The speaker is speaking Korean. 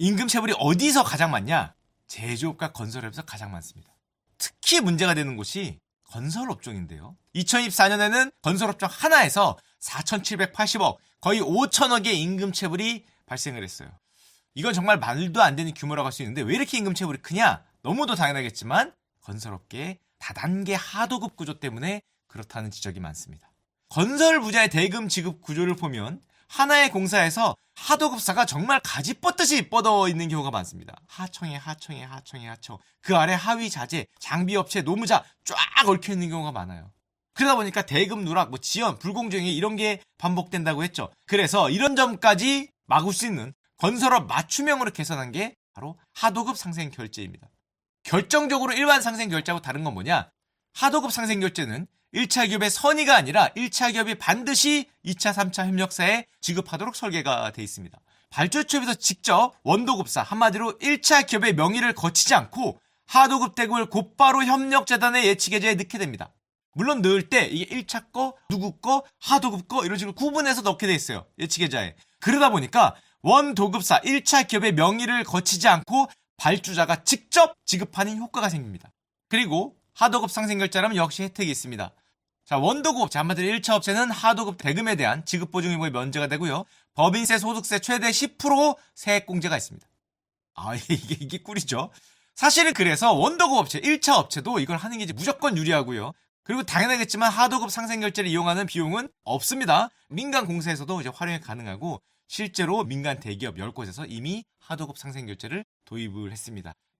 임금체불이 어디서 가장 많냐? 제조업과 건설업에서 가장 많습니다. 특히 문제가 되는 곳이 건설업종인데요. 2024년에는 건설업종 하나에서 4,780억, 거의 5천억의 임금체불이 발생을 했어요. 이건 정말 말도 안 되는 규모라고 할 수 있는데 왜 이렇게 임금체불이 크냐? 너무도 당연하겠지만 건설업계의 다단계 하도급 구조 때문에 그렇다는 지적이 많습니다. 건설 분야의 대금 지급 구조를 보면 하나의 공사에서 하도급사가 정말 가지 뻗듯이 뻗어 있는 경우가 많습니다. 하청에 하청. 그 아래 하위 자재, 장비업체, 노무자 쫙 얽혀 있는 경우가 많아요. 그러다 보니까 대금 누락, 지연, 불공정이 이런 게 반복된다고 했죠. 그래서 이런 점까지 막을 수 있는 건설업 맞춤형으로 개선한 게 바로 하도급 상생 결제입니다. 결정적으로 일반 상생 결제하고 다른 건 뭐냐? 하도급 상생 결제는 1차 기업의 선의가 아니라 1차 기업이 반드시 2차, 3차 협력사에 지급하도록 설계가 되어 있습니다. 발주처에서 직접 원도급사, 한마디로 1차 기업의 명의를 거치지 않고 하도급 대금을 곧바로 협력재단의 예치계좌에 넣게 됩니다. 물론 넣을 때 이게 1차 거, 누구 거, 하도급 거 이런 식으로 구분해서 넣게 돼 있어요. 예치계좌에. 그러다 보니까 원도급사 1차 기업의 명의를 거치지 않고 발주자가 직접 지급하는 효과가 생깁니다. 그리고 하도급 상생결제라면 역시 혜택이 있습니다. 자, 원도급, 한마디로 1차 업체는 하도급 대금에 대한 지급보증 의무에 면제가 되고요. 법인세, 소득세 최대 10% 세액공제가 있습니다. 이게 꿀이죠. 사실은 그래서 원도급 업체, 1차 업체도 이걸 하는 게 이제 무조건 유리하고요. 그리고 당연하겠지만 하도급 상생결제를 이용하는 비용은 없습니다. 민간 공사에서도 이제 활용이 가능하고 실제로 민간 대기업 10곳에서 이미 하도급 상생결제를 도입을 했습니다.